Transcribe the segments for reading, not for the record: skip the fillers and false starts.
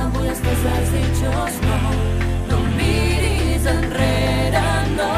vull els teus desitjos, no, no miris enrere, no.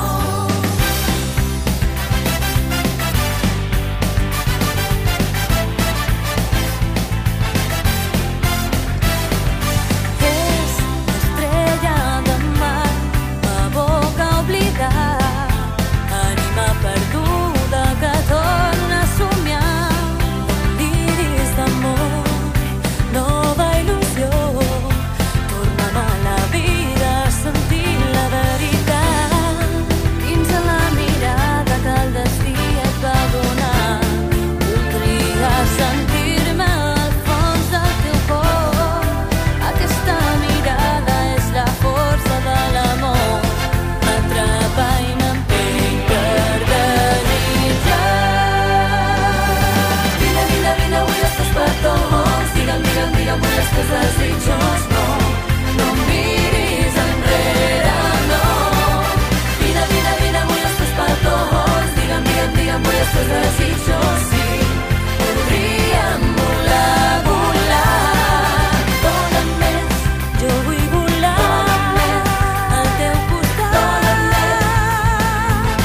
Desitjos, no, no miris enrere, no. Vine, vine, vine, vull els teus petons. Digue'm, digue'm, digue'm, vull els teus desitjos, sí. Podríem volar, volar. Dóna'm més, jo vull volar. Dóna'm més, al teu costat. Dóna'm més.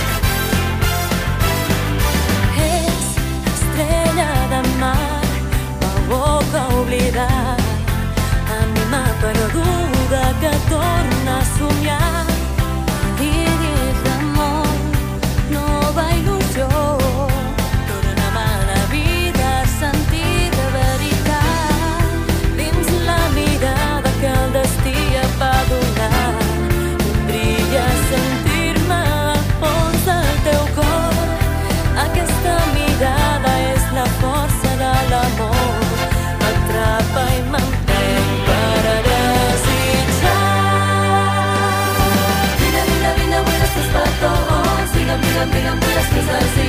És estrella de mar, m'aboca oblidar. Perduda que torna a somiar. Diguis d'amor, nova il·lusió. Torna'm a la vida a sentir de veritat. Dins la mirada que el destí em va donar. Un brillo a sentir-me al fons del teu cor. Aquesta mirada és la força de l'amor. M'atrapa i m'empeny per desitjar. Vine, vine, vine, vull els teus petons. Digue'm, digue'm, digue'm, vull els teus desitjos.